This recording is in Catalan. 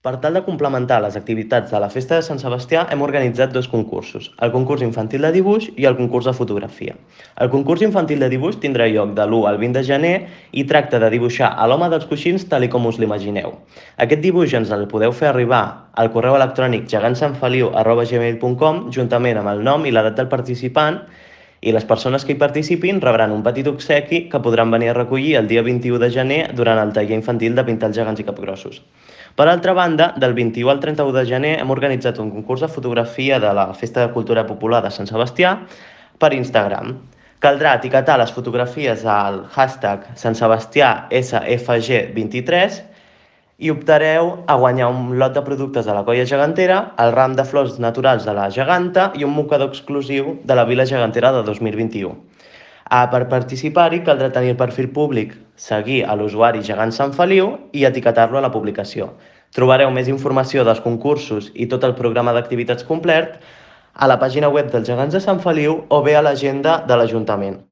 Per tal de complementar les activitats de la Festa de Sant Sebastià, hem organitzat dos concursos, el concurs infantil de dibuix i el concurs de fotografia. El concurs infantil de dibuix tindrà lloc de l'1 al 20 de gener i tracta de dibuixar a l'home dels coixins tal com us l'imagineu. Aquest dibuix ens el podeu fer arribar al correu electrònic gegantsanfeliu@gmail.com juntament amb el nom i l'edat del participant, i les persones que hi participin rebran un petit obsequi que podran venir a recollir el dia 21 de gener durant el taller infantil de pintar els gegants i capgrossos. Per altra banda, del 21 al 31 de gener hem organitzat un concurs de fotografia de la Festa de Cultura Popular de Sant Sebastià per Instagram. Caldrà etiquetar les fotografies al hashtag SantSebastiàSFG23 i optareu a guanyar un lot de productes de la colla gegantera, el ram de flors naturals de la geganta i un mocador exclusiu de la Vila Gegantera de 2021. Per participar-hi caldrà tenir el perfil públic, seguir a l'usuari Gegant Sant Feliu i etiquetar-lo a la publicació. Trobareu més informació dels concursos i tot el programa d'activitats complet a la pàgina web dels Gegants de Sant Feliu o bé a l'agenda de l'Ajuntament.